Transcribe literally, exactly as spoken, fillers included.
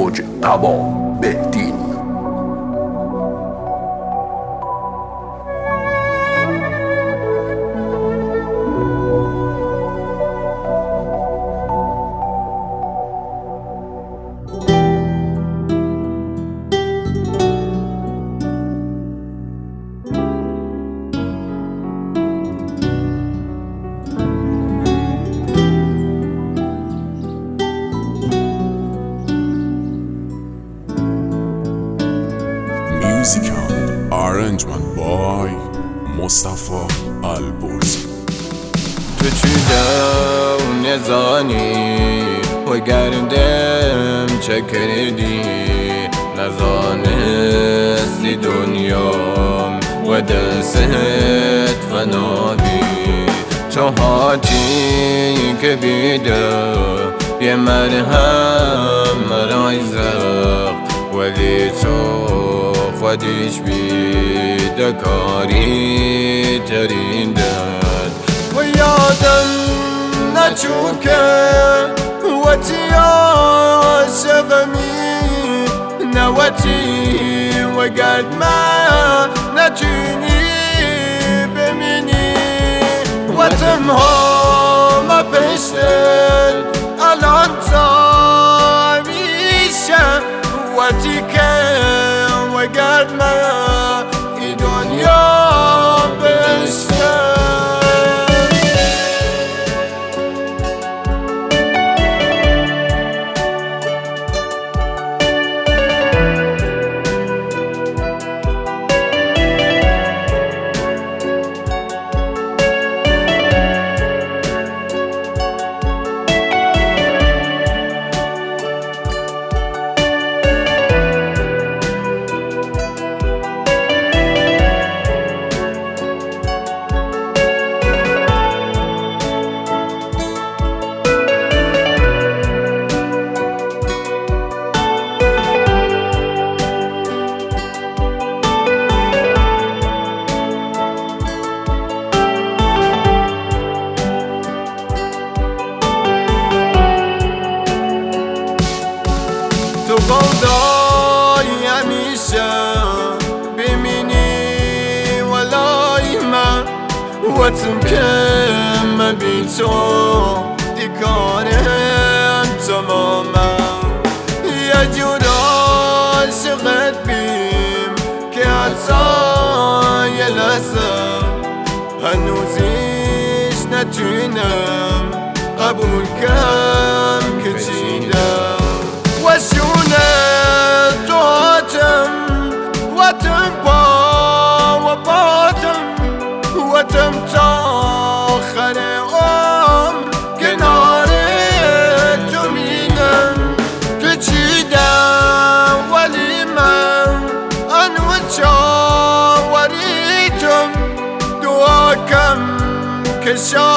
مجتبی بهدین. Musical arrangement by Mustafa Alborzi. تو چیزا نزانی و گردم چه کردی، نزانستی دنیام و دستت فنادی. تو هاتی که بیده یه مرهم مرای زق، ولی تو خودش بیده کاری ترین داد. و یادم نچوکه وتی عاشقمی نوتی و گرد ما نتونی بمینی و تنها ما پشتت الان تا میشه وتی که و گرد ما ای دنیا بشه. تو بودای همیشه بمینی ولای من وطن که من بی تو دیکارم تمامم. یه جور عاشقت بیم که حتی یه لحظه هنوزیش نتونم قبول کم که چیدم. وشونه تو هاتم واتم با و باتم واتم تا آخر عمر کنار تو مینم. پیچیدم ولی من انو چاوریتم دعا کم که شاید